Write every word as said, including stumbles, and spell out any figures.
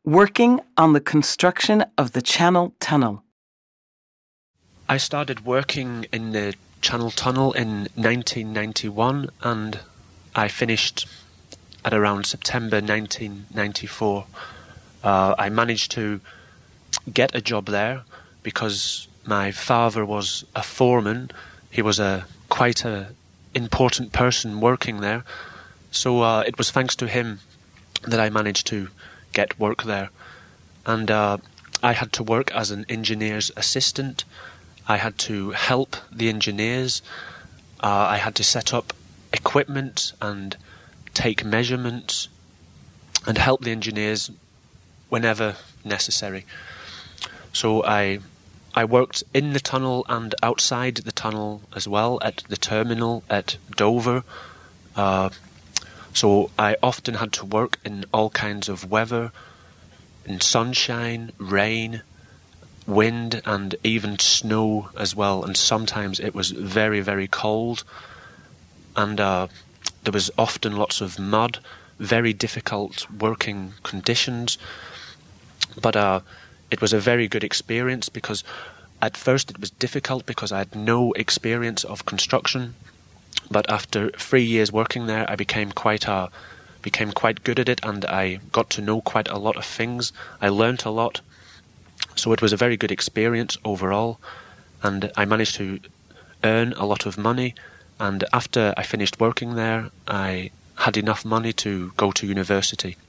Working on the construction of the Channel Tunnel. I started working in the Channel Tunnel in nineteen ninety-one and I finished at around September nineteen ninety-four. Uh, I managed to get a job there because my father was a foreman. He was a quite a important person working there. So uh, it was thanks to him that I managed to get work there. And uh, I had to work as an engineer's assistant. I had to help the engineers. Uh, I had to set up equipment and take measurements and help the engineers whenever necessary. So I I worked in the tunnel and outside the tunnel as well, at the terminal at Dover. Uh, so I often had to work in all kinds of weather, in sunshine, rain, wind, and even snow as well. And sometimes it was very, very cold. And uh, there was often lots of mud, very difficult working conditions. But uh, it was a very good experience because at first it was difficult because I had no experience of construction. But after three years working there, I became quite uh, became quite good at it, and I got to know quite a lot of things. I learnt a lot. So it was a very good experience overall, and I managed to earn a lot of money. And after I finished working there, I had enough money to go to university.